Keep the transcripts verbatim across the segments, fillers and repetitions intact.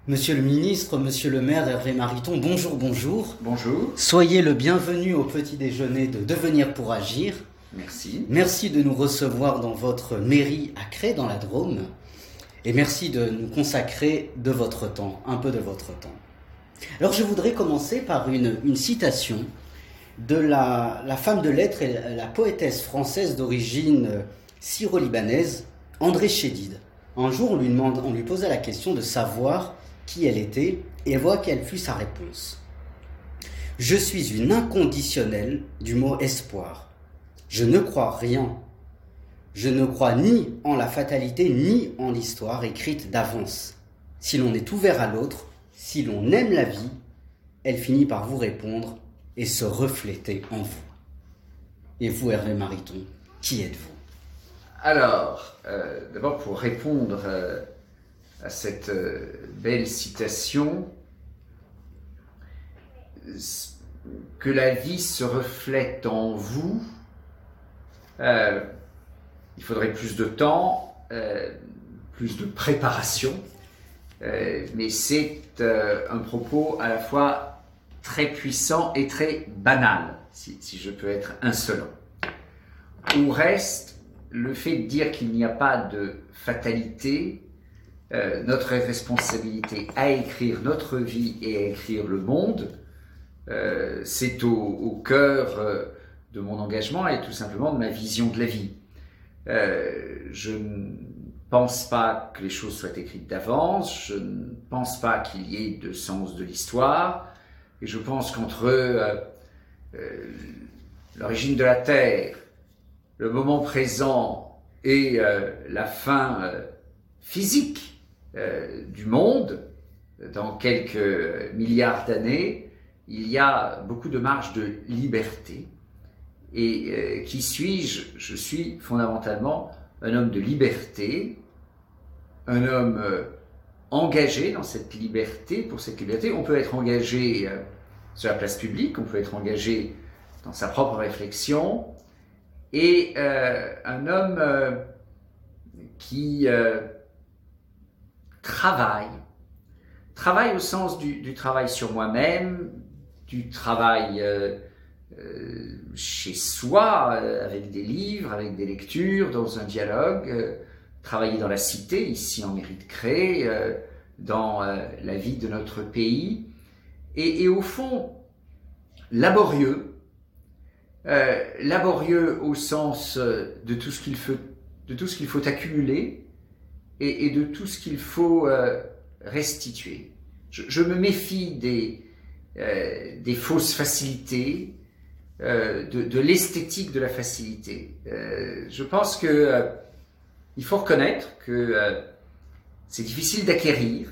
Monsieur le ministre, monsieur le maire Hervé Mariton, bonjour, bonjour. Bonjour. Soyez le bienvenu au petit déjeuner de Devenir pour agir. Merci. Merci de nous recevoir dans votre mairie à Crest, dans la Drôme. Et merci de nous consacrer de votre temps, un peu de votre temps. Alors je voudrais commencer par une, une citation de la, la femme de lettres et la, la poétesse française d'origine syro-libanaise, André Chédid. Un jour, on lui, demande, on lui posait la question de savoir qui elle était, et voilà quelle fut sa réponse. « Je suis une inconditionnelle du mot espoir. Je ne crois rien. Je ne crois ni en la fatalité, ni en l'histoire écrite d'avance. Si l'on est ouvert à l'autre, si l'on aime la vie, elle finit par vous répondre et se refléter en vous. » Et vous, Hervé Mariton, qui êtes-vous ? Alors, euh, d'abord pour répondre euh, à cette euh, belle citation, que la vie se reflète en vous, euh, il faudrait plus de temps, euh, plus de préparation, euh, mais c'est euh, un propos à la fois très puissant et très banal, si, si je peux être insolent. Où reste le fait de dire qu'il n'y a pas de fatalité, euh, notre responsabilité à écrire notre vie et à écrire le monde, euh, c'est au, au cœur euh, de mon engagement et tout simplement de ma vision de la vie. Euh, je ne pense pas que les choses soient écrites d'avance, je ne pense pas qu'il y ait de sens de l'histoire, et je pense qu'entre euh, euh, l'origine de la Terre, le moment présent et euh, la fin euh, physique euh, du monde, dans quelques milliards d'années, il y a beaucoup de marge de liberté. Et euh, qui suis-je ? Je suis fondamentalement un homme de liberté, un homme euh, engagé dans cette liberté. Pour cette liberté, on peut être engagé euh, sur la place publique, on peut être engagé dans sa propre réflexion, et euh, un homme euh, qui euh, travaille, travaille au sens du, du travail sur moi-même, du travail euh, euh, chez soi, euh, avec des livres, avec des lectures, dans un dialogue, euh, travailler dans la cité, ici en mairie de Crest, euh, dans euh, la vie de notre pays, et, et au fond, laborieux, Euh, laborieux au sens de tout ce qu'il faut, de tout ce qu'il faut accumuler et, et de tout ce qu'il faut euh, restituer. Je, je me méfie des, euh, des fausses facilités, euh, de, de l'esthétique de la facilité. Euh, je pense que euh, il faut reconnaître que euh, c'est difficile d'acquérir,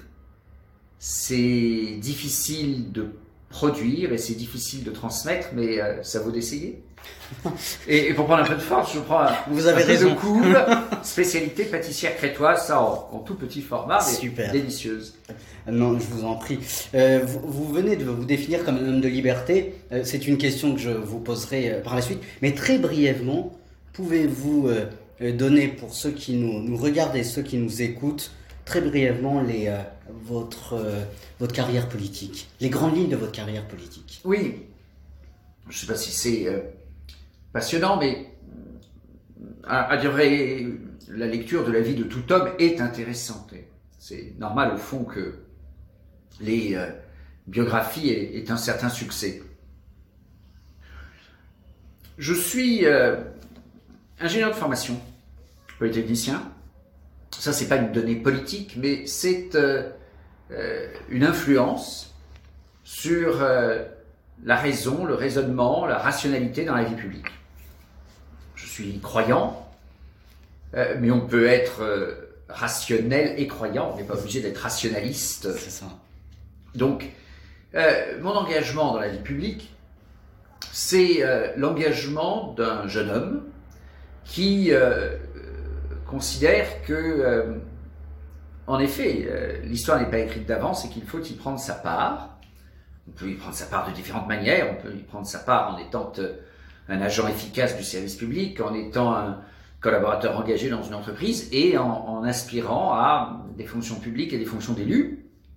c'est difficile de produire et c'est difficile de transmettre, mais euh, ça vaut d'essayer. Et, et pour prendre un peu de force, je prends un, Vous avez un raison. peu de couve, spécialité pâtissière crétoise, ça en, en tout petit format, mais super délicieuse. Non, je vous en prie. Euh, vous, vous venez de vous définir comme un homme de liberté. Euh, c'est une question que je vous poserai euh, par la suite. Mais très brièvement, pouvez-vous euh, donner pour ceux qui nous, nous regardent et ceux qui nous écoutent, très brièvement, les, euh, votre, euh, votre carrière politique, les grandes lignes de votre carrière politique? Oui, je ne sais pas si c'est euh, passionnant, mais à, à dire vrai, la lecture de la vie de tout homme est intéressante. C'est normal au fond que les euh, biographies aient, aient un certain succès. Je suis euh, ingénieur de formation, polytechnicien. Ça, c'est pas une donnée politique, mais c'est euh, euh, une influence sur euh, la raison, le raisonnement, la rationalité dans la vie publique. Je suis croyant, euh, mais on peut être euh, rationnel et croyant, on n'est pas obligé d'être rationaliste. C'est ça. Donc, euh, mon engagement dans la vie publique, c'est euh, l'engagement d'un jeune homme qui euh, considère que, euh, en effet, euh, l'histoire n'est pas écrite d'avance et qu'il faut y prendre sa part. On peut y prendre sa part de différentes manières. On peut y prendre sa part en étant euh, un agent efficace du service public, en étant un collaborateur engagé dans une entreprise et en, en aspirant à des fonctions publiques et des fonctions d'élus.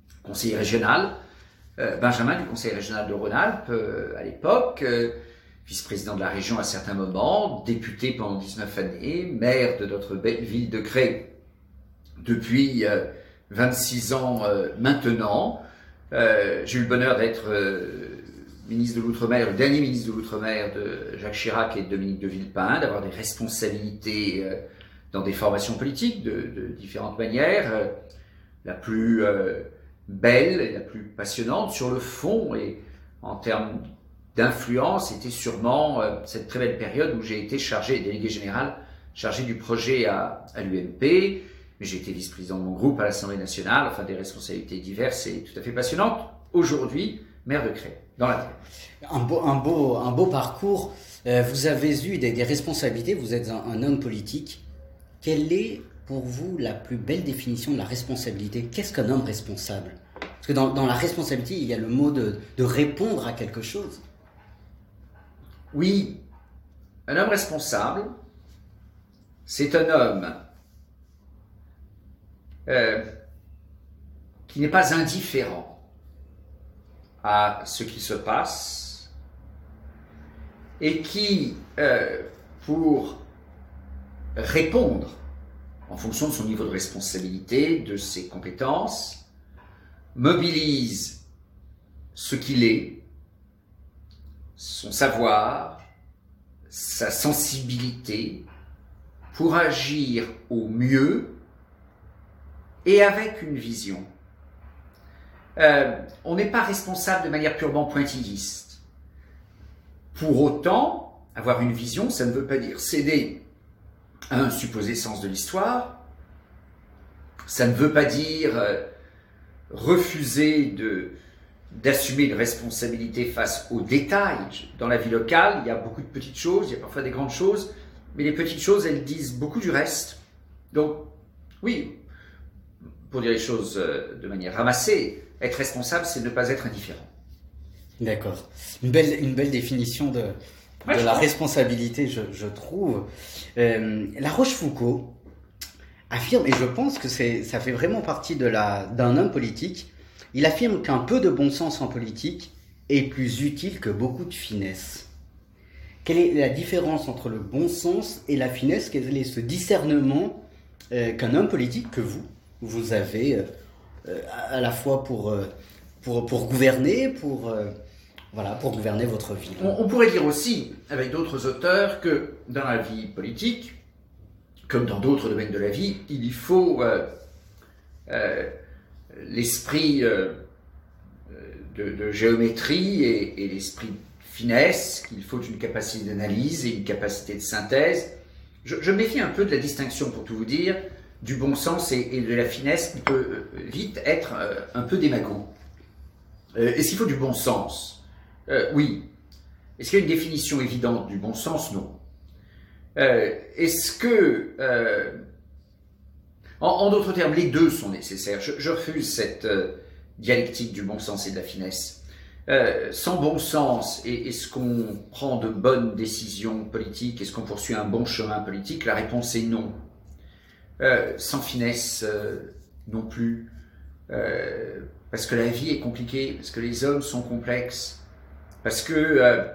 conseiller régional, euh, Benjamin du conseil régional de Rhône-Alpes euh, à l'époque, euh, vice-président de la région à certains moments, député pendant dix-neuf années, maire de notre belle ville de Cré depuis euh, vingt-six ans euh, maintenant. Euh, j'ai eu le bonheur d'être euh, ministre de l'Outre-mer, le dernier ministre de l'Outre-mer de Jacques Chirac et de Dominique de Villepin, d'avoir des responsabilités euh, dans des formations politiques de, de différentes manières. Euh, la plus euh, belle et la plus passionnante sur le fond et en termes d'influence était sûrement euh, cette très belle période où j'ai été chargé, délégué général, chargé du projet à, à l'U M P. Mais j'ai été vice-président de mon groupe à l'Assemblée nationale, enfin des responsabilités diverses et tout à fait passionnantes. Aujourd'hui, maire de Cré, dans la Drôme. Un beau, un beau, un beau parcours. Euh, vous avez eu des, des responsabilités, vous êtes un, un homme politique. Quelle est pour vous la plus belle définition de la responsabilité? Qu'est-ce qu'un homme responsable? Parce que dans, dans la responsabilité, il y a le mot de, de répondre à quelque chose. Oui, un homme responsable, c'est un homme Euh, qui n'est pas indifférent à ce qui se passe et qui, euh, pour répondre en fonction de son niveau de responsabilité, de ses compétences, mobilise ce qu'il est, son savoir, sa sensibilité, pour agir au mieux et avec une vision. Euh, on n'est pas responsable de manière purement pointilliste. Pour autant, avoir une vision, ça ne veut pas dire céder à un supposé sens de l'histoire, ça ne veut pas dire euh, refuser de, d'assumer une responsabilité face aux détails. Dans la vie locale, il y a beaucoup de petites choses, il y a parfois des grandes choses, mais les petites choses, elles disent beaucoup du reste. Donc, oui, pour dire les choses de manière ramassée, être responsable, c'est ne pas être indifférent. D'accord. Une belle, une belle définition de, ouais, de la responsabilité, je, je trouve. Euh, La Rochefoucauld affirme, et je pense que c'est, ça fait vraiment partie de la, d'un homme politique, il affirme qu'un peu de bon sens en politique est plus utile que beaucoup de finesse. Quelle est la différence entre le bon sens et la finesse? Quel est ce discernement euh, qu'un homme politique, que vous, vous avez euh, à la fois pour, euh, pour, pour gouverner, pour, euh, voilà, pour gouverner votre ville? On, on pourrait dire aussi, avec d'autres auteurs, que dans la vie politique, comme dans d'autres domaines de la vie, il y faut euh, euh, l'esprit euh, de, de géométrie et, et l'esprit de finesse, qu'il faut une capacité d'analyse et une capacité de synthèse. Je, je méfie un peu de la distinction, pour tout vous dire, du bon sens et, et de la finesse qui peut vite être euh, un peu démago. Euh, Est-ce qu'il faut du bon sens? euh, Oui. Est-ce qu'il y a une définition évidente du bon sens? Non. Euh, Est-ce que... Euh, en, en d'autres termes, les deux sont nécessaires. Je, je refuse cette euh, dialectique du bon sens et de la finesse. Euh, sans bon sens, et est-ce qu'on prend de bonnes décisions politiques? Est-ce qu'on poursuit un bon chemin politique? La réponse est non. Euh, sans finesse euh, non plus, euh, parce que la vie est compliquée, parce que les hommes sont complexes, parce que euh,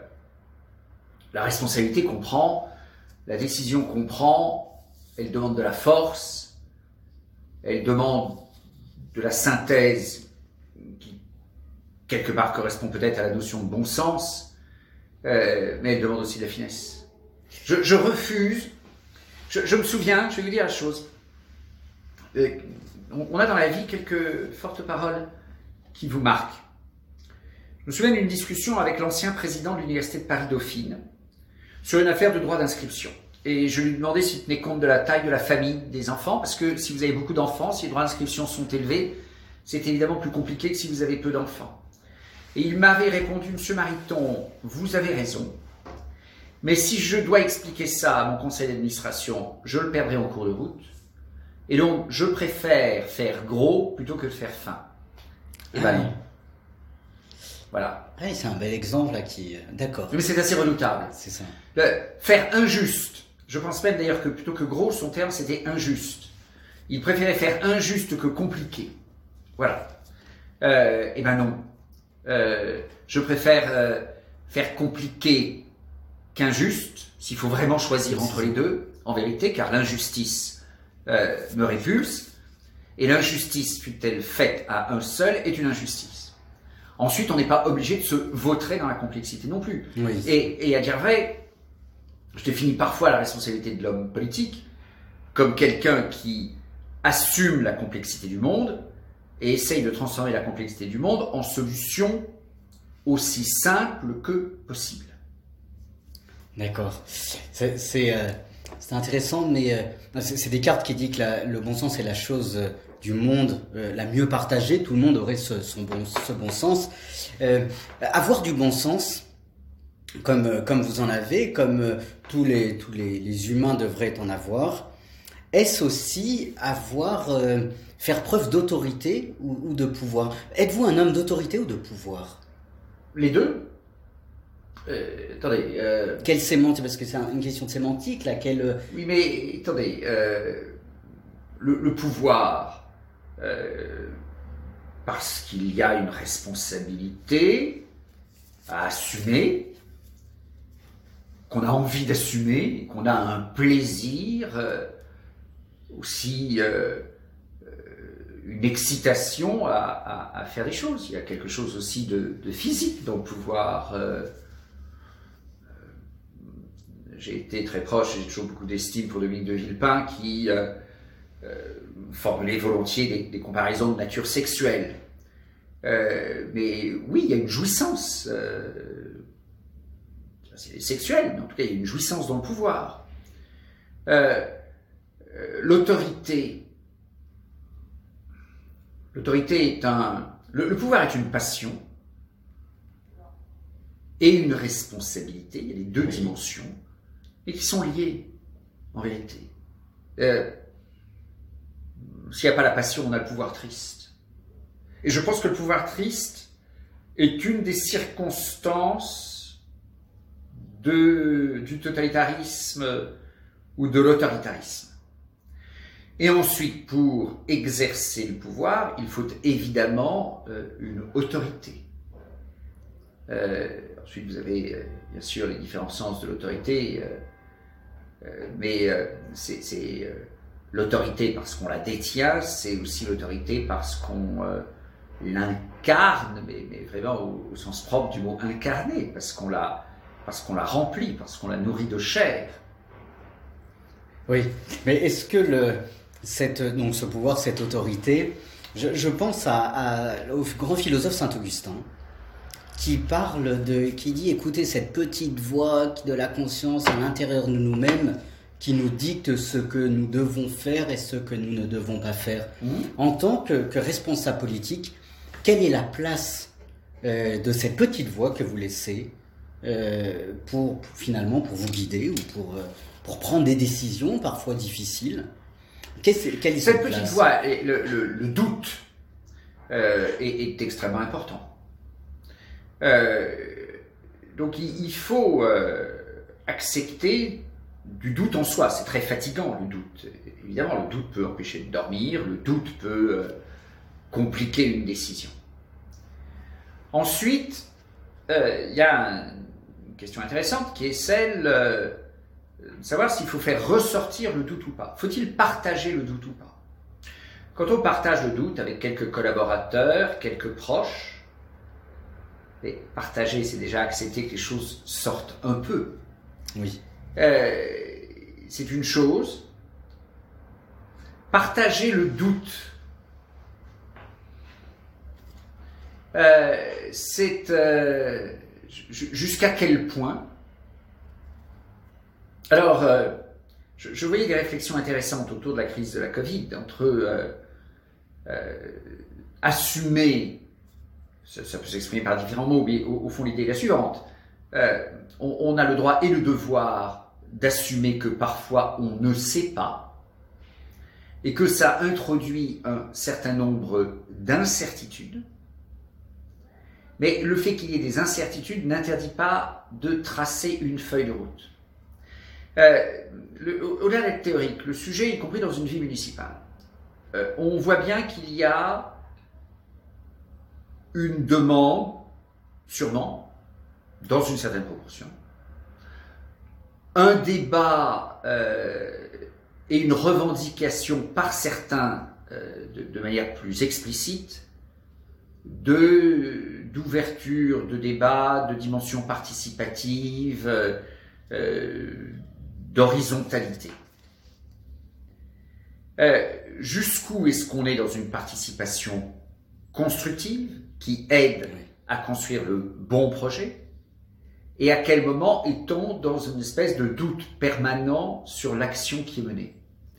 la responsabilité qu'on prend, la décision qu'on prend, elle demande de la force, elle demande de la synthèse qui quelque part correspond peut-être à la notion de bon sens, euh, mais elle demande aussi de la finesse. Je, je refuse. Je, je me souviens, je vais vous dire la chose, euh, on, on a dans la vie quelques fortes paroles qui vous marquent. Je me souviens d'une discussion avec l'ancien président de l'Université de Paris-Dauphine sur une affaire de droit d'inscription. Et je lui demandais s'il tenait compte de la taille de la famille des enfants, parce que si vous avez beaucoup d'enfants, si les droits d'inscription sont élevés, c'est évidemment plus compliqué que si vous avez peu d'enfants. Et il m'avait répondu, Monsieur Mariton, vous avez raison. Mais si je dois expliquer ça à mon conseil d'administration, je le perdrai en cours de route. Et donc, je préfère faire gros plutôt que de faire fin. Et ben non. Voilà. Oui, c'est un bel exemple là qui... D'accord. Mais c'est assez redoutable. C'est ça. Le, faire injuste. Je pense même d'ailleurs que plutôt que gros, son terme c'était injuste. Il préférait faire injuste que compliqué. Voilà. Euh, eh ben non. Euh, je préfère euh, faire compliqué qu'injuste, s'il faut vraiment choisir entre les deux, en vérité, car l'injustice euh, me répulse, et l'injustice, fût-elle faite à un seul, est une injustice. Ensuite, on n'est pas obligé de se vautrer dans la complexité non plus. Oui. Et, et à dire vrai, je définis parfois la responsabilité de l'homme politique comme quelqu'un qui assume la complexité du monde et essaye de transformer la complexité du monde en solution aussi simple que possible. D'accord. C'est c'est, euh, c'est intéressant, mais euh, c'est c'est Descartes qui dit que la, le bon sens est la chose euh, du monde euh, la mieux partagée. Tout le monde aurait ce, son bon, ce bon sens. Euh, avoir du bon sens, comme, euh, comme vous en avez, comme euh, tous, les, tous les, les humains devraient en avoir, est-ce aussi avoir, euh, faire preuve d'autorité ou, ou de pouvoir? Êtes-vous un homme d'autorité ou de pouvoir? Les deux. Euh, attendez. Euh... Quelle sémantique? Parce que c'est une question de sémantique, là. Quelle... Oui, mais attendez. Euh, le, le pouvoir, euh, parce qu'il y a une responsabilité à assumer, qu'on a envie d'assumer, qu'on a un plaisir, euh, aussi euh, euh, une excitation à, à, à faire des choses. Il y a quelque chose aussi de, de physique dans le pouvoir. Euh, J'ai été très proche, j'ai toujours beaucoup d'estime pour Dominique de Villepin qui euh, euh, formulait volontiers des, des comparaisons de nature sexuelle. Euh, mais oui, il y a une jouissance, euh, c'est sexuelle, mais en tout cas il y a une jouissance dans le pouvoir. Euh, euh, l'autorité, l'autorité est un, le, le pouvoir est une passion et une responsabilité, il y a les deux dimensions, et qui sont liées, en vérité. Euh, s'il n'y a pas la passion, on a le pouvoir triste. Et je pense que le pouvoir triste est une des circonstances de, du totalitarisme ou de l'autoritarisme. Et ensuite, pour exercer le pouvoir, il faut évidemment euh, une autorité. Euh, ensuite, vous avez euh, bien sûr les différents sens de l'autorité, euh, euh, mais euh, c'est, c'est euh, l'autorité parce qu'on la détient, c'est aussi l'autorité parce qu'on euh, l'incarne, mais, mais vraiment au, au sens propre du mot incarner, parce qu'on la, parce qu'on la remplit, parce qu'on la nourrit de chair. Oui, mais est-ce que le, cette, donc ce pouvoir, cette autorité, je, je pense à, à, au grand philosophe Saint-Augustin, qui parle de, qui dit, écoutez, cette petite voix de la conscience à l'intérieur de nous-mêmes qui nous dicte ce que nous devons faire et ce que nous ne devons pas faire. Mmh. En tant que, que responsable politique, quelle est la place euh, de cette petite voix que vous laissez euh, pour, pour finalement pour vous guider ou pour, euh, pour prendre des décisions parfois difficiles? Qu'est-ce, quelle est cette, cette petite place? voix, le, le, le doute euh, est, est extrêmement important. Euh, donc il, il faut euh, accepter du doute en soi. C'est très fatigant, le doute. Évidemment, le doute peut empêcher de dormir, le doute peut euh, compliquer une décision. Ensuite, il euh, y a un, une question intéressante qui est celle euh, de savoir s'il faut faire ressortir le doute ou pas. Faut-il partager le doute ou pas? Quand on partage le doute avec quelques collaborateurs, quelques proches, et partager, c'est déjà accepter que les choses sortent un peu. Oui. Euh, c'est une chose. Partager le doute, euh, c'est euh, jusqu'à quel point? Alors, euh, je, je voyais des réflexions intéressantes autour de la crise de la Covid, entre euh, euh, assumer, ça, ça peut s'exprimer par différents mots, mais au, au fond l'idée est la suivante. Euh, on, on a le droit et le devoir d'assumer que parfois on ne sait pas et que ça introduit un certain nombre d'incertitudes, mais le fait qu'il y ait des incertitudes n'interdit pas de tracer une feuille de route. Euh, le, au-delà d'être théorique, le sujet, y compris dans une vie municipale, euh, on voit bien qu'il y a une demande, sûrement, dans une certaine proportion, un débat euh, et une revendication par certains euh, de, de manière plus explicite de, d'ouverture, de débat, de dimension participative, euh, euh, d'horizontalité. Euh, jusqu'où est-ce qu'on est dans une participation constructive qui aide à construire le bon projet, et à quel moment est-on dans une espèce de doute permanent sur l'action qui est menée.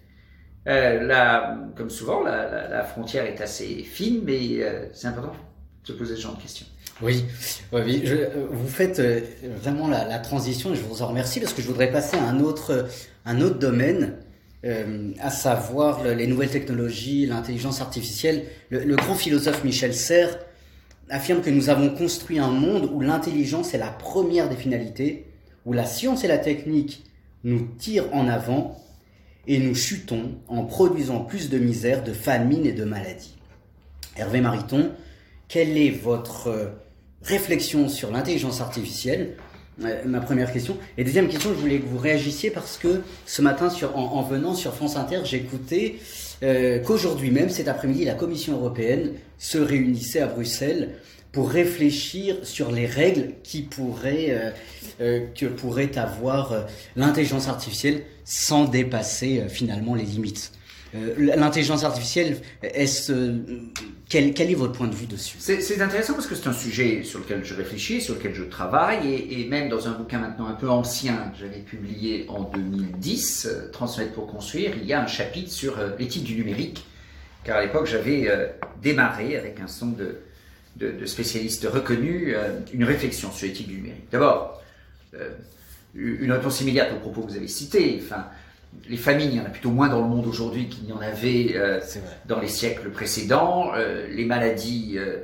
Euh, là, comme souvent, la, la, la frontière est assez fine, mais euh, c'est important de se poser ce genre de questions. Oui, oui je, vous faites vraiment la, la transition, et je vous en remercie, parce que je voudrais passer à un autre, un autre domaine, euh, à savoir le, les nouvelles technologies, l'intelligence artificielle. Le, le grand philosophe Michel Serres affirme que nous avons construit un monde où l'intelligence est la première des finalités, où la science et la technique nous tirent en avant, et nous chutons en produisant plus de misère, de famine et de maladies. Hervé Mariton, quelle est votre réflexion sur l'intelligence artificielle ? euh, Ma première question. Et deuxième question, je voulais que vous réagissiez parce que ce matin, sur, en, en venant sur France Inter, j'écoutais euh, qu'aujourd'hui même, cet après-midi, la Commission européenne se réunissait à Bruxelles pour réfléchir sur les règles qui pourraient, euh, euh, que pourrait avoir euh, l'intelligence artificielle sans dépasser euh, finalement les limites. Euh, l'intelligence artificielle, est-ce, euh, quel, quel est votre point de vue dessus ? C'est, c'est intéressant parce que c'est un sujet sur lequel je réfléchis, sur lequel je travaille, et, et même dans un bouquin maintenant un peu ancien que j'avais publié en deux mille dix, euh, Transmettre pour construire, il y a un chapitre sur euh, l'éthique du numérique, car à l'époque j'avais euh, démarré avec un certain nombre de, de, de spécialistes reconnus euh, une réflexion sur l'éthique du numérique. D'abord, euh, une réponse immédiate aux propos que vous avez cités, enfin, les famines, il y en a plutôt moins dans le monde aujourd'hui qu'il n'y en avait euh, dans les siècles précédents. Euh, les maladies euh,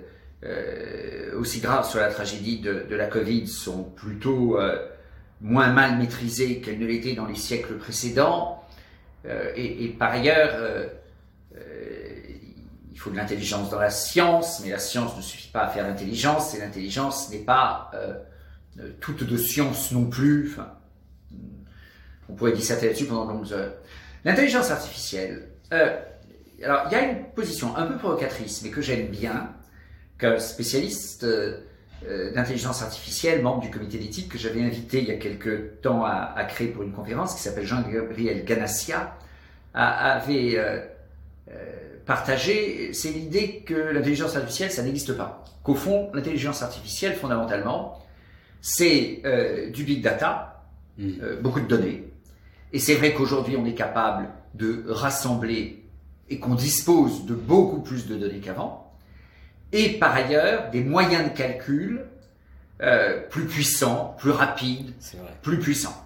euh, aussi graves sur la tragédie de, de la Covid sont plutôt euh, moins mal maîtrisées qu'elles ne l'étaient dans les siècles précédents. Euh, et, et par ailleurs, euh, euh, il faut de l'intelligence dans la science, mais la science ne suffit pas à faire l'intelligence, et l'intelligence n'est pas euh, toute de science non plus. Enfin, on pourrait disserter là-dessus pendant de longues heures. L'intelligence artificielle, euh, alors il y a une position un peu provocatrice, mais que j'aime bien, qu'un spécialiste euh, d'intelligence artificielle, membre du comité d'éthique que j'avais invité il y a quelques temps à, à créer pour une conférence, qui s'appelle Jean-Gabriel Ganassia, a, avait euh, euh, partagé, c'est l'idée que l'intelligence artificielle, ça n'existe pas. Qu'au fond, l'intelligence artificielle, fondamentalement, c'est euh, du big data, mmh. euh, beaucoup de données. Et c'est vrai qu'aujourd'hui, on est capable de rassembler et qu'on dispose de beaucoup plus de données qu'avant. Et par ailleurs, des moyens de calcul euh, plus puissants, plus rapides, plus puissants.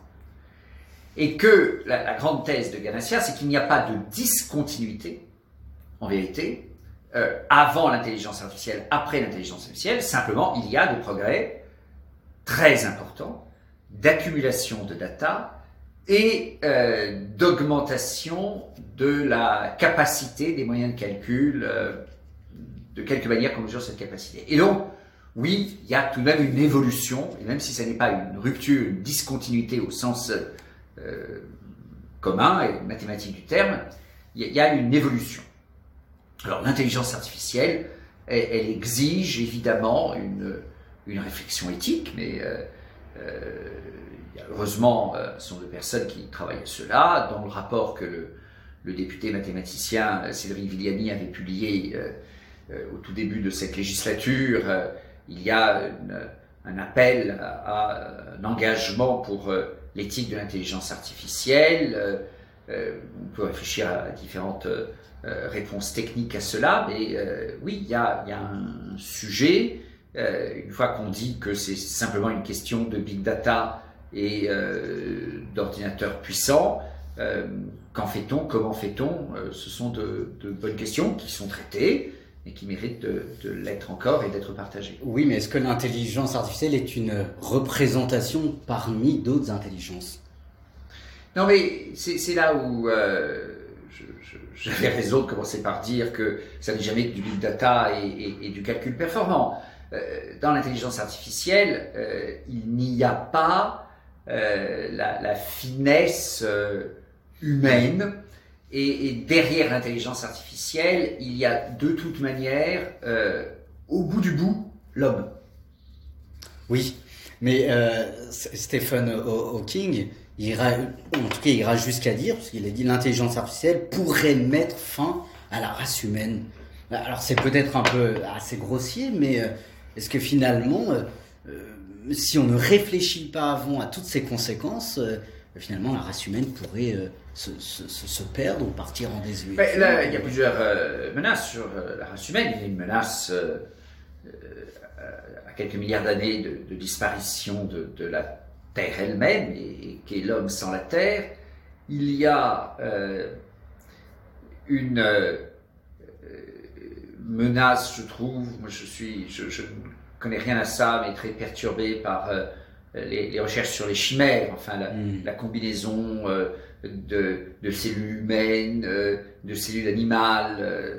Et que la, la grande thèse de Ganassia, c'est qu'il n'y a pas de discontinuité, en vérité, euh, avant l'intelligence artificielle, après l'intelligence artificielle. Simplement, il y a des progrès très importants d'accumulation de data et euh, d'augmentation de la capacité des moyens de calcul, euh, de quelque manière qu'on mesure cette capacité. Et donc, oui, il y a tout de même une évolution, et même si ce n'est pas une rupture, une discontinuité au sens euh, commun et mathématique du terme, il y a une évolution. Alors, l'intelligence artificielle, elle, elle exige évidemment une, une réflexion éthique, mais euh, euh, heureusement, euh, ce sont des personnes qui travaillent à cela. Dans le rapport que le, le député mathématicien Cédric Villani avait publié euh, euh, au tout début de cette législature, euh, il y a une, un appel à, à un engagement pour euh, l'éthique de l'intelligence artificielle. Euh, euh, on peut réfléchir à différentes euh, réponses techniques à cela, mais euh, oui, il y a, il y a un sujet. Euh, une fois qu'on dit que c'est simplement une question de big data et euh, d'ordinateurs puissants, euh, qu'en fait-on, comment fait-on euh, Ce sont de, de bonnes questions qui sont traitées et qui méritent de, de l'être encore et d'être partagées. Oui, mais est-ce que l'intelligence artificielle est une représentation parmi d'autres intelligences ? Non, mais c'est, c'est là où euh, je, je, j'avais raison de commencer par dire que ça n'est jamais que du big data et, et, et du calcul performant. Euh, dans l'intelligence artificielle, euh, il n'y a pas euh, la, la finesse euh, humaine, et, et derrière l'intelligence artificielle, il y a de toute manière, euh, au bout du bout, l'homme. Oui, mais euh, Stephen Hawking ira, en tout cas, il ira jusqu'à dire, parce qu'il a dit l'intelligence artificielle pourrait mettre fin à la race humaine. Alors c'est peut-être un peu assez grossier, mais euh, est-ce que finalement, euh, euh, si on ne réfléchit pas avant à toutes ces conséquences, euh, finalement la race humaine pourrait euh, se, se, se perdre ou partir en désuétude? Ben, là, il y a plusieurs euh, menaces sur euh, la race humaine. Il y a une menace euh, euh, à quelques milliards d'années de, de disparition de, de la Terre elle-même, et, et qu'est l'homme sans la Terre. Il y a euh, une euh, menace, je trouve, moi je suis, je, je ne connais rien à ça, mais très perturbé par euh, les, les recherches sur les chimères, enfin la, mmh. la combinaison euh, de, de cellules humaines, euh, de cellules animales. Euh,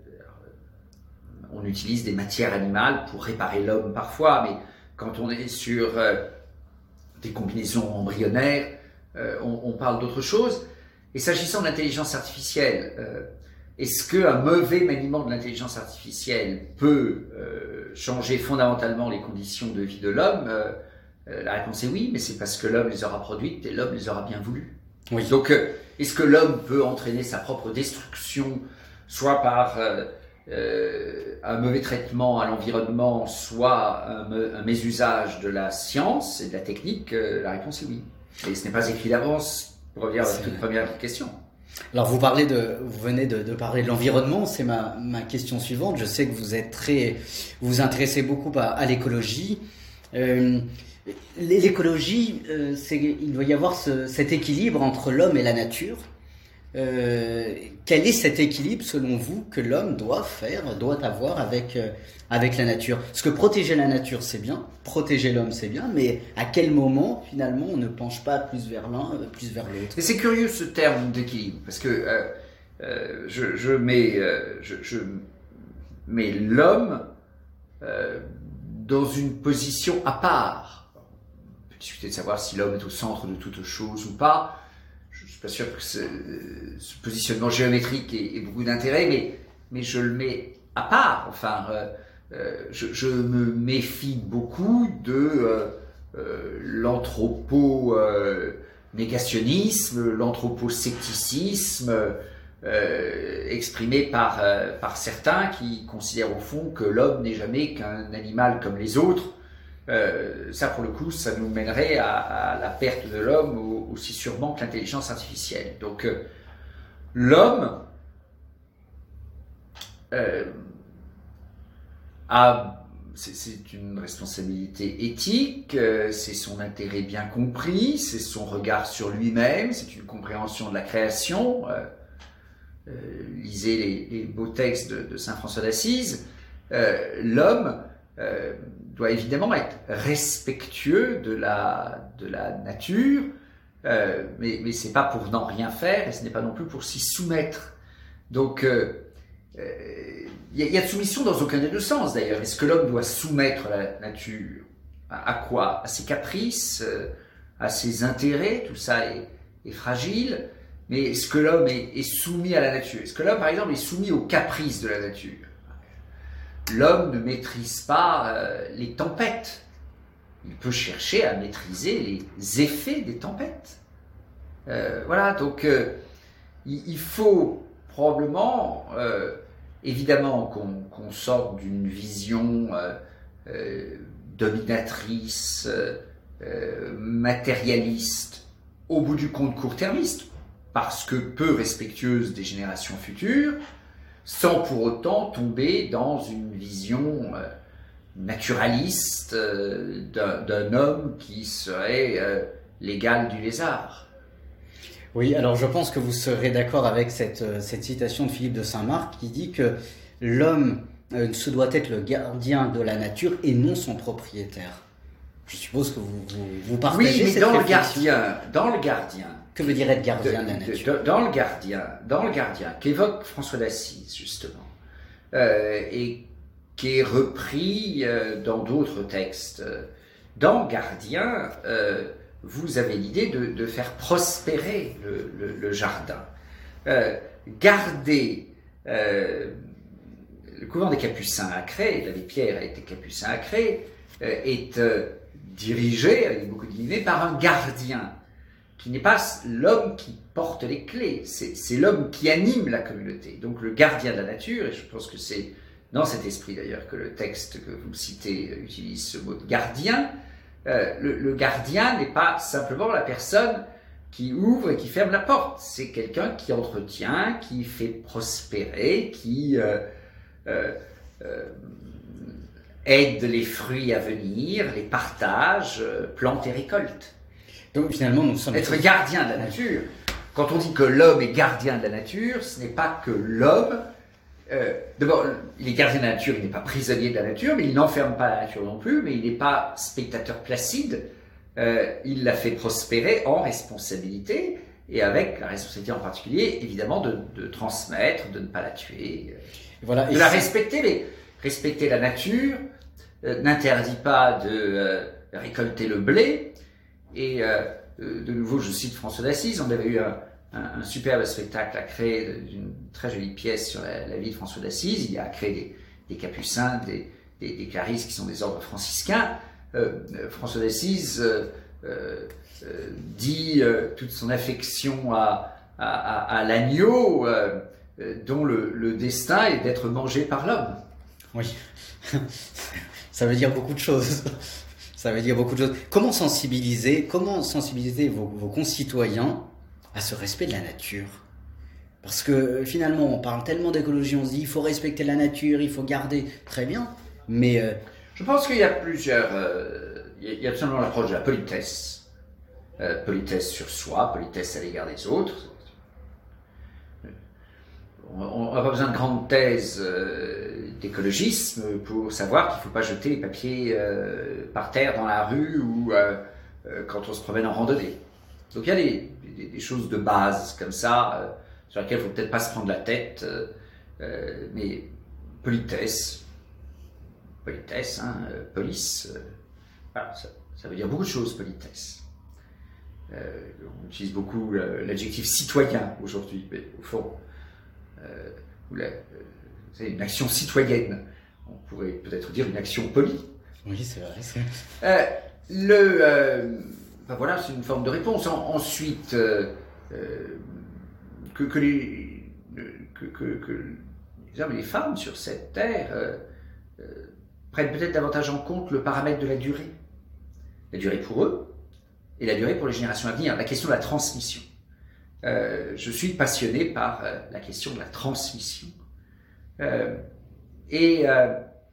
on utilise des matières animales pour réparer l'homme parfois, mais quand on est sur euh, des combinaisons embryonnaires, euh, on, on parle d'autre chose. Et s'agissant de l'intelligence artificielle, euh, est-ce qu'un mauvais maniement de l'intelligence artificielle peut euh, changer fondamentalement les conditions de vie de l'homme? euh, euh, La réponse est oui, mais c'est parce que l'homme les aura produites et l'homme les aura bien voulues. Oui. Donc, euh, est-ce que l'homme peut entraîner sa propre destruction, soit par euh, euh, un mauvais traitement à l'environnement, soit un, un mésusage de la science et de la technique? euh, La réponse est oui. Et ce n'est pas écrit d'avance, pour revenir à la toute première question. Alors vous parlez de, vous venez de, de parler de l'environnement, c'est ma, ma question suivante. Je sais que vous êtes très, vous vous intéressez beaucoup à, à l'écologie. Euh, l'écologie, euh, c'est, il doit y avoir ce, cet équilibre entre l'homme et la nature. Euh, quel est cet équilibre selon vous que l'homme doit faire, doit avoir avec euh, avec la nature? Parce que protéger la nature c'est bien, protéger l'homme c'est bien, mais à quel moment finalement on ne penche pas plus vers l'un, plus vers l'autre? Mais c'est curieux ce terme d'équilibre, parce que euh, euh, je, je mets euh, je, je mets l'homme euh, dans une position à part. On peut discuter de savoir si l'homme est au centre de toute chose ou pas. Je ne suis pas sûr que ce, ce positionnement géométrique ait, ait beaucoup d'intérêt, mais, mais je le mets à part. Enfin, euh, euh, je, je me méfie beaucoup de euh, euh, l'anthropo-négationnisme, euh, l'anthropo-scepticisme euh, exprimé par, euh, par certains qui considèrent au fond que l'homme n'est jamais qu'un animal comme les autres. Euh, ça, pour le coup, ça nous mènerait à, à la perte de l'homme aussi sûrement que l'intelligence artificielle. Donc, euh, l'homme euh, a, c'est, c'est une responsabilité éthique, euh, c'est son intérêt bien compris, c'est son regard sur lui-même, c'est une compréhension de la création. Euh, euh, lisez les, les beaux textes de, de saint François d'Assise. Euh, l'homme Euh, doit évidemment être respectueux de la, de la nature, euh, mais, mais ce n'est pas pour n'en rien faire, et ce n'est pas non plus pour s'y soumettre. Donc, il euh, euh, y, y a de soumission dans aucun des deux sens d'ailleurs. Est-ce que l'homme doit soumettre la nature à, à quoi? À ses caprices, euh, à ses intérêts? Tout ça est, est fragile. Mais est-ce que l'homme est, est soumis à la nature? Est-ce que l'homme, par exemple, est soumis aux caprices de la nature? L'homme ne maîtrise pas euh, les tempêtes. Il peut chercher à maîtriser les effets des tempêtes. Euh, voilà, donc euh, il, il faut probablement, euh, évidemment, qu'on, qu'on sorte d'une vision euh, euh, dominatrice, euh, matérialiste, au bout du compte court-termiste, parce que peu respectueuse des générations futures, sans pour autant tomber dans une vision euh, naturaliste euh, d'un, d'un homme qui serait euh, l'égal du lézard. Oui, alors je pense que vous serez d'accord avec cette, cette citation de Philippe de Saint-Marc qui dit que l'homme euh, se doit être le gardien de la nature et non son propriétaire. Je suppose que vous, vous, vous partagez oui, mais cette dans le réflexion. gardien, dans le gardien. Que veut dire être gardien de, de la de, nature? de, Dans le gardien, dans le gardien, qu'évoque François d'Assise justement, euh, et qui est repris euh, dans d'autres textes. Dans le gardien, euh, vous avez l'idée de, de faire prospérer le, le, le jardin. Euh, garder euh, le couvent des Capucins à Cré, l'abbé Pierre a été Capucin à Cré, euh, est euh, dirigé, avec beaucoup de guillemets, par un gardien, qui n'est pas l'homme qui porte les clés, c'est l'homme qui anime la communauté. Donc le gardien de la nature, et je pense que c'est dans cet esprit d'ailleurs que le texte que vous citez utilise ce mot de gardien, euh, le, le gardien n'est pas simplement la personne qui ouvre et qui ferme la porte, c'est quelqu'un qui entretient, qui fait prospérer, qui euh, euh, euh, aide les fruits à venir, les partage, euh, plante et récolte. Donc finalement, nous sommes... Être gardien de la nature, quand on dit que l'homme est gardien de la nature, ce n'est pas que l'homme... Euh, D'abord, il est gardien de la nature, il n'est pas prisonnier de la nature, mais il n'enferme pas la nature non plus, mais il n'est pas spectateur placide, euh, il la fait prospérer en responsabilité, et avec la responsabilité en particulier, évidemment, de, de transmettre, de ne pas la tuer, euh, voilà, de la respecter. Mais respecter la nature euh, n'interdit pas de euh, récolter le blé. Et euh, de nouveau, je cite François d'Assise, on avait eu un, un, un superbe spectacle à créer d'une très jolie pièce sur la, la vie de François d'Assise. Il a créé des, des capucins, des, des, des clarisses qui sont des ordres franciscains. Euh, François d'Assise euh, euh, dit euh, toute son affection à, à, à, à l'agneau, euh, dont le, le destin est d'être mangé par l'homme. Oui, ça veut dire beaucoup de choses. Ça veut dire beaucoup de choses. Comment sensibiliser, comment sensibiliser vos, vos concitoyens à ce respect de la nature? Parce que finalement, on parle tellement d'écologie, on se dit il faut respecter la nature, il faut garder, très bien, mais... Euh... Je pense qu'il y a plusieurs... Euh, il y a tout simplement l'approche de la politesse. Euh, politesse sur soi, politesse à l'égard des autres. On n'a pas besoin de grandes thèses euh, d'écologisme pour savoir qu'il ne faut pas jeter les papiers euh, par terre dans la rue ou euh, euh, quand on se promène en randonnée. Donc il y a des, des, des choses de base comme ça, euh, sur lesquelles il ne faut peut-être pas se prendre la tête, euh, euh, mais politesse, politesse, hein, euh, police, euh, voilà, ça, ça veut dire beaucoup de choses, politesse. Euh, on utilise beaucoup euh, l'adjectif citoyen aujourd'hui, mais au fond, Euh, ou la, euh, c'est une action citoyenne. On pourrait peut-être dire une action polie. Oui, c'est vrai. Euh, le, euh, ben voilà, c'est une forme de réponse. En, ensuite, euh, euh, que, que, les, que, que, que les hommes et les femmes sur cette terre euh, euh, prennent peut-être davantage en compte le paramètre de la durée. La durée pour eux et la durée pour les générations à venir. La question de la transmission. Euh, je suis passionné par euh, la question de la transmission. Euh, et euh,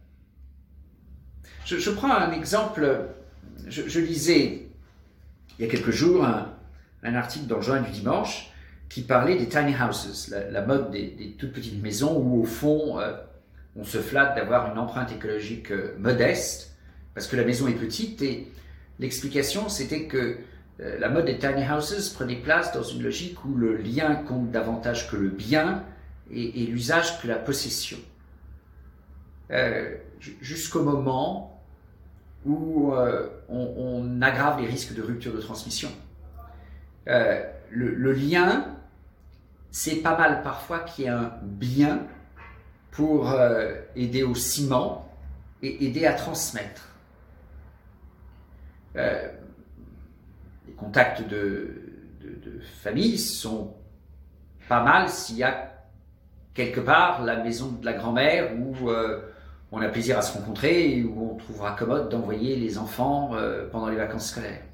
je, je prends un exemple. Je, je lisais il y a quelques jours un, un article dans le Journal du Dimanche qui parlait des tiny houses, la, la mode des, des toutes petites maisons où au fond euh, on se flatte d'avoir une empreinte écologique euh, modeste parce que la maison est petite. Et l'explication c'était que la mode des tiny houses prenait place dans une logique où le lien compte davantage que le bien et, et l'usage que la possession. Euh, jusqu'au moment où euh, on, on aggrave les risques de rupture de transmission. Euh, le, le lien, c'est pas mal parfois qu'il y ait un bien pour euh, aider au ciment et aider à transmettre. Euh, Les contacts de, de, de famille sont pas mal s'il y a quelque part la maison de la grand-mère où euh, on a plaisir à se rencontrer et où on trouvera commode d'envoyer les enfants euh, pendant les vacances scolaires.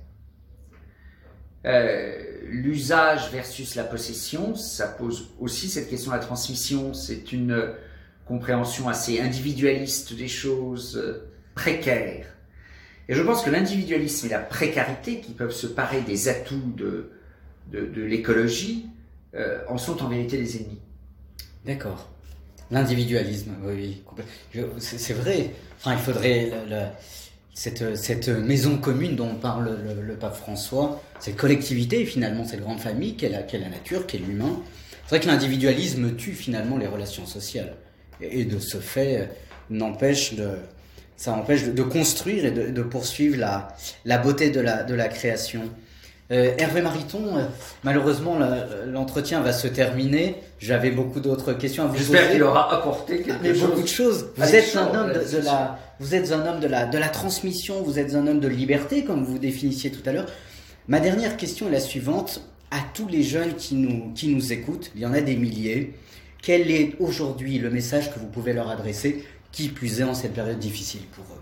Euh, l'usage versus la possession, ça pose aussi cette question de la transmission. C'est une compréhension assez individualiste des choses, euh, précaire. Et je pense que l'individualisme et la précarité, qui peuvent se parer des atouts de, de, de l'écologie, euh, en sont en vérité des ennemis. D'accord. L'individualisme, oui, oui. C'est vrai. Enfin, il faudrait... Le, le, cette, cette maison commune dont parle le, le pape François, cette collectivité, finalement, cette grande famille qu'est la, qu'est la nature, qu'est l'humain. C'est vrai que l'individualisme tue finalement les relations sociales. Et, et de ce fait, n'empêche de, ça empêche de, de construire et de, de poursuivre la, la beauté de la, de la création. Euh, Hervé Mariton, euh, malheureusement la, l'entretien va se terminer. J'avais beaucoup d'autres questions à vous poser. J'espère qu'il aura apporté quelque Mais chose. beaucoup de choses. Vous Ah, êtes chaud, un homme de, là, de la, vous êtes un homme de la, de la transmission. Vous êtes un homme de liberté, comme vous définissiez tout à l'heure. Ma dernière question est la suivante. À tous les jeunes qui nous, qui nous écoutent, il y en a des milliers. Quel est aujourd'hui le message que vous pouvez leur adresser, qui plus est en cette période difficile pour eux?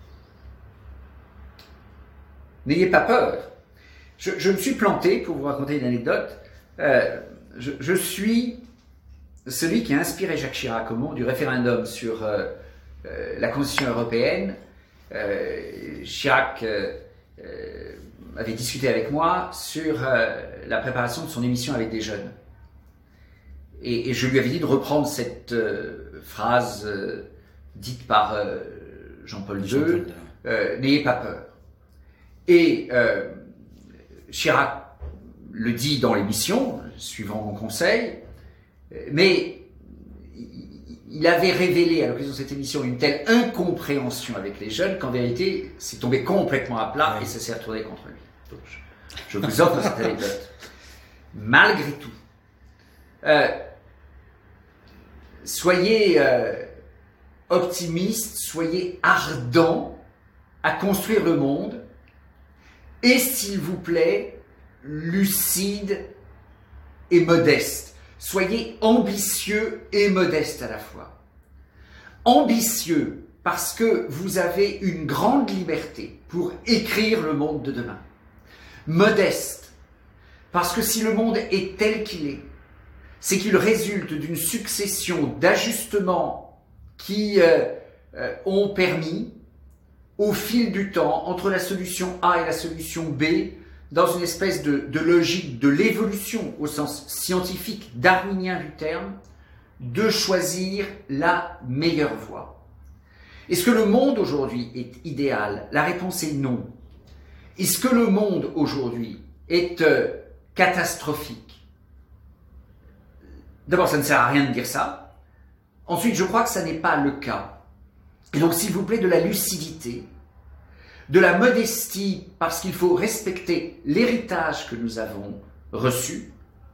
N'ayez pas peur. Je, je me suis planté, pour vous raconter une anecdote. Euh, je, je suis celui qui a inspiré Jacques Chirac au moment du référendum sur euh, euh, la Constitution européenne. Euh, Chirac euh, euh, avait discuté avec moi sur euh, la préparation de son émission avec des jeunes. Et, et je lui avais dit de reprendre cette euh, phrase euh, dite par euh, Jean-Paul deux, euh, n'ayez pas peur. Et euh, Chirac le dit dans l'émission, suivant mon conseil, mais il avait révélé à l'occasion de cette émission une telle incompréhension avec les jeunes qu'en vérité, c'est tombé complètement à plat et ça s'est retourné contre lui. Donc, je, je vous offre cette anecdote. Malgré tout, euh, soyez euh, optimistes, soyez ardents à construire le monde et, s'il vous plaît, lucide et modeste. Soyez ambitieux et modeste à la fois. Ambitieux parce que vous avez une grande liberté pour écrire le monde de demain. Modeste parce que si le monde est tel qu'il est, c'est qu'il résulte d'une succession d'ajustements qui euh, euh, ont permis, au fil du temps, entre la solution A et la solution B, dans une espèce de, de logique de l'évolution au sens scientifique, darwinien du terme, de choisir la meilleure voie. Est-ce que le monde aujourd'hui est idéal? La réponse est non. Est-ce que le monde aujourd'hui est euh, catastrophique? D'abord, ça ne sert à rien de dire ça. Ensuite, je crois que ça n'est pas le cas. Et donc, s'il vous plaît, de la lucidité, de la modestie, parce qu'il faut respecter l'héritage que nous avons reçu,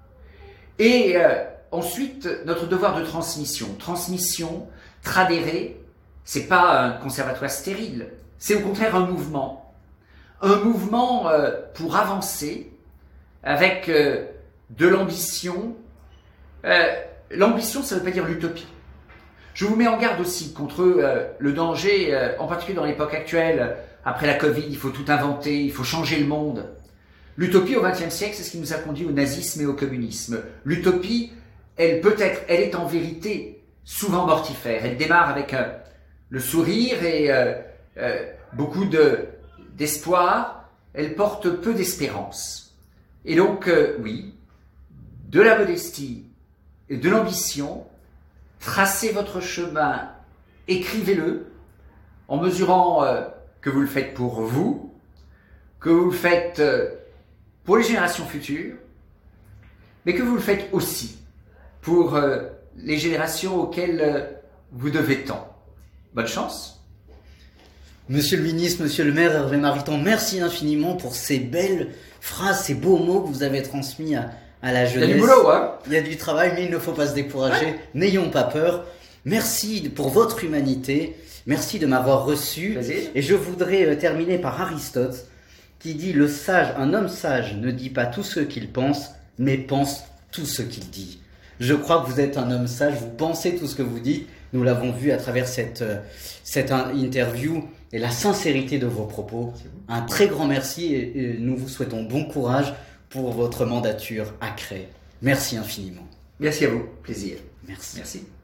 et euh, ensuite notre devoir de transmission. Transmission, tradérer, c'est pas un conservatoire stérile, c'est au contraire un mouvement. Un mouvement euh, pour avancer avec euh, de l'ambition. Euh, l'ambition, ça ne veut pas dire l'utopie. Je vous mets en garde aussi contre euh, le danger, euh, en particulier dans l'époque actuelle. Après la Covid, il faut tout inventer, il faut changer le monde. L'utopie au vingtième siècle, c'est ce qui nous a conduit au nazisme et au communisme. L'utopie, elle peut être, elle est en vérité souvent mortifère. Elle démarre avec euh, le sourire et euh, euh, beaucoup de, d'espoir. Elle porte peu d'espérance. Et donc, euh, oui, de la modestie et de l'ambition, tracez votre chemin, écrivez-le, en mesurant euh, que vous le faites pour vous, que vous le faites euh, pour les générations futures, mais que vous le faites aussi pour euh, les générations auxquelles euh, vous devez tant. Bonne chance. Monsieur le ministre, monsieur le maire, Hervé Mariton, merci infiniment pour ces belles phrases, ces beaux mots que vous avez transmis à, à la jeunesse. Il y a du boulot, hein? Il y a du travail, mais il ne faut pas se décourager. Ouais. N'ayons pas peur. Merci pour votre humanité. Merci de m'avoir reçu. Plaisir. Et je voudrais terminer par Aristote, qui dit « Le sage, un homme sage ne dit pas tout ce qu'il pense, mais pense tout ce qu'il dit. » Je crois que vous êtes un homme sage, vous pensez tout ce que vous dites. Nous l'avons vu à travers cette, cette interview et la sincérité de vos propos. Un très grand merci et nous vous souhaitons bon courage pour votre mandature à Cré. Merci infiniment. Merci à vous. Plaisir. Merci. Merci.